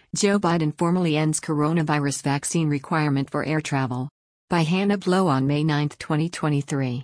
Joe Biden formally ends coronavirus vaccine requirement for air travel. By Hannah Blow on May 9, 2023.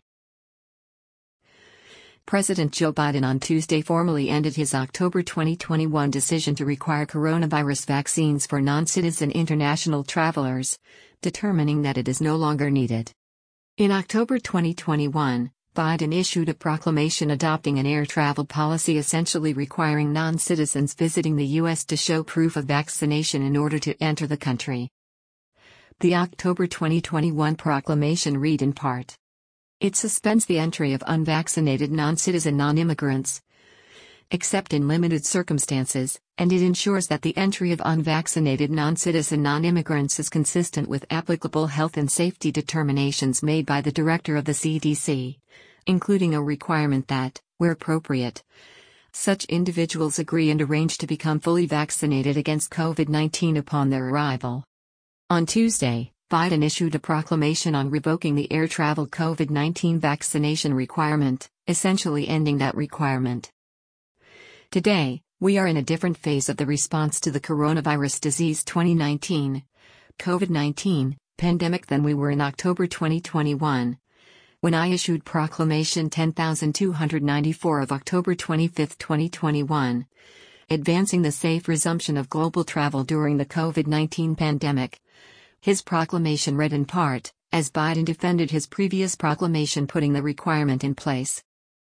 President Joe Biden on Tuesday formally ended his October 2021 decision to require coronavirus vaccines for non-citizen international travelers, determining that it is no longer needed. In October 2021, Biden issued a proclamation adopting an air travel policy essentially requiring non-citizens visiting the U.S. to show proof of vaccination in order to enter the country. The October 2021 proclamation read in part: it suspends the entry of unvaccinated non-citizen non-immigrants, except in limited circumstances, and it ensures that the entry of unvaccinated non-citizen non-immigrants is consistent with applicable health and safety determinations made by the Director of the CDC, including a requirement that, where appropriate, such individuals agree and arrange to become fully vaccinated against COVID-19 upon their arrival. On Tuesday, Biden issued a proclamation on revoking the air travel COVID-19 vaccination requirement, essentially ending that requirement. Today, we are in a different phase of the response to the coronavirus disease 2019, COVID-19, pandemic than we were in October 2021, when I issued Proclamation 10,294 of October 25, 2021, advancing the safe resumption of global travel during the COVID-19 pandemic. His proclamation read in part, as Biden defended his previous proclamation putting the requirement in place.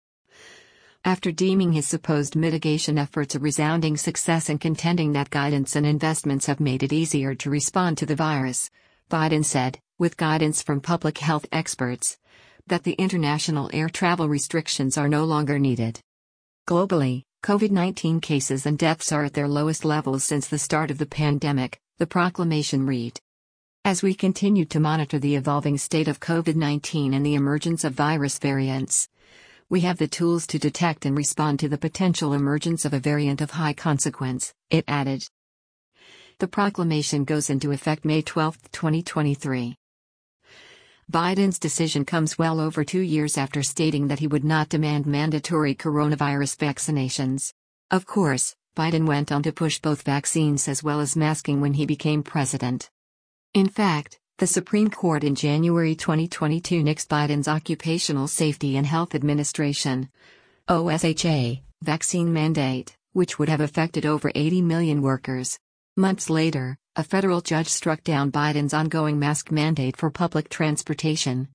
After deeming his supposed mitigation efforts a resounding success and contending that guidance and investments have made it easier to respond to the virus, Biden said, with guidance from public health experts, that the international air travel restrictions are no longer needed. Globally, COVID-19 cases and deaths are at their lowest levels since the start of the pandemic, the proclamation read. As we continue to monitor the evolving state of COVID-19 and the emergence of virus variants, we have the tools to detect and respond to the potential emergence of a variant of high consequence, it added. The proclamation goes into effect May 12, 2023. Biden's decision comes well over 2 years after stating that he would not demand mandatory coronavirus vaccinations. Of course, Biden went on to push both vaccines as well as masking when he became president. In fact, the Supreme Court in January 2022 nixed Biden's Occupational Safety and Health Administration (OSHA) vaccine mandate, which would have affected over 80 million workers. Months later, a federal judge struck down Biden's ongoing mask mandate for public transportation,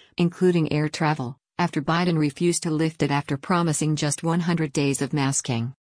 including air travel, after Biden refused to lift it after promising just 100 days of masking.